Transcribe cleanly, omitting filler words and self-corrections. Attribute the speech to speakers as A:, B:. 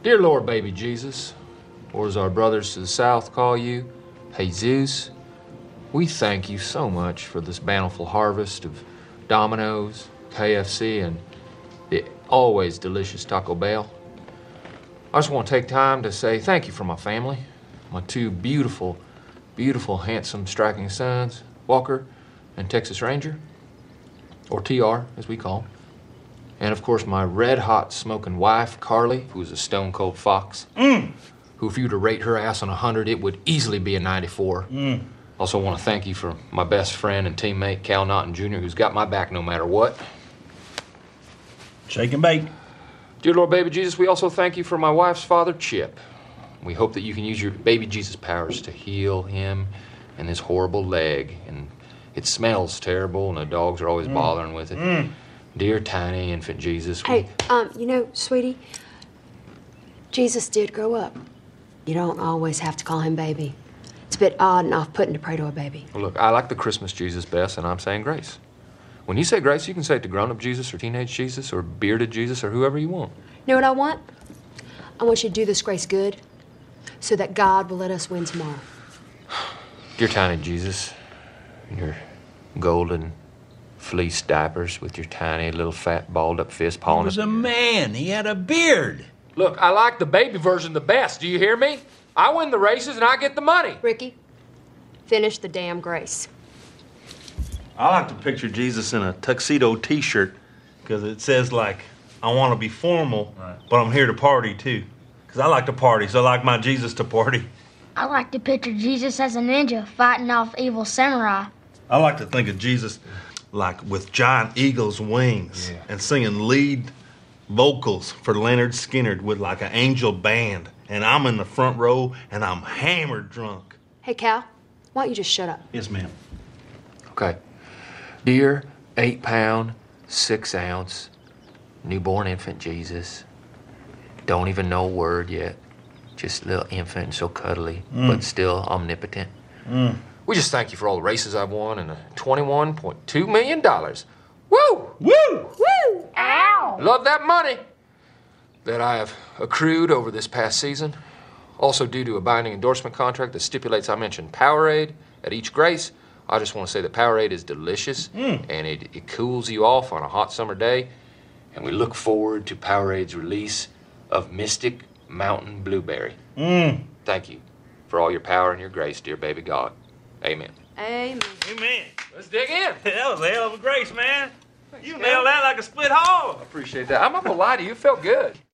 A: Dear Lord, baby Jesus, or as our brothers to the south call you, Jesus, we thank you so much for this bountiful harvest of Domino's, KFC, and the always delicious Taco Bell. I just want to take time to say thank you for my family, my two beautiful, handsome, striking sons, Walker and Texas Ranger, or TR, as we call him. And of course, my red-hot smoking wife, Carly, who's a stone-cold fox, who if you were to rate her ass on 100, it would easily be a 94. Also want to thank you for my best friend and teammate, Cal Naughton Jr., who's got my back no matter what.
B: Shake and bake.
A: Dear Lord, baby Jesus, we also thank you for my wife's father, Chip. We hope that you can use your baby Jesus powers to heal him and his horrible leg. And it smells terrible, and the dogs are always bothering with it. Dear tiny infant Jesus.
C: Hey, sweetie, Jesus did grow up. You don't always have to call him baby. It's a bit odd and off-putting to pray to a baby.
A: Well, look, I like the Christmas Jesus best, and I'm saying grace. When you say grace, you can say it to grown-up Jesus or teenage Jesus or bearded Jesus or whoever you want.
C: You know what I want? I want you to do this grace good so that God will let us win tomorrow.
A: Dear tiny Jesus, in your golden fleece diapers with your tiny little fat balled-up fist pawing.
B: He was a man. He had a beard.
A: Look, I like the baby version the best. Do you hear me? I win the races and I get the money.
C: Ricky, finish the damn grace.
B: I like to picture Jesus in a tuxedo T-shirt because it says, like, I want to be formal, but I'm here to party, too. Because I like to party, so I like my Jesus to party.
D: I like to picture Jesus as a ninja fighting off evil samurai.
B: I like to think of Jesus, like, with giant eagle's wings and singing lead vocals for Leonard Skinner with, like, an angel band. And I'm in the front row, and I'm hammered drunk.
C: Hey, Cal, why don't you just shut up?
B: Yes, ma'am.
A: Okay. Dear 8-pound, 6-ounce, newborn infant Jesus, don't even know a word yet. Just a little infant and so cuddly, but still omnipotent. We just thank you for all the races I've won and the $21.2 million. Woo!
B: Woo!
D: Woo! Ow!
A: Love that money that I have accrued over this past season. Also due to a binding endorsement contract that stipulates I mention Powerade at each grace. I just want to say that Powerade is delicious and it cools you off on a hot summer day. And we look forward to Powerade's release of Mystic Mountain Blueberry. Thank you for all your power and your grace, dear baby God. Amen.
C: Amen.
B: Amen.
A: Let's dig in.
B: That was a hell of a grace, man. You nailed that like a split hog.
A: I appreciate that. I'm not going to lie to you. It felt good.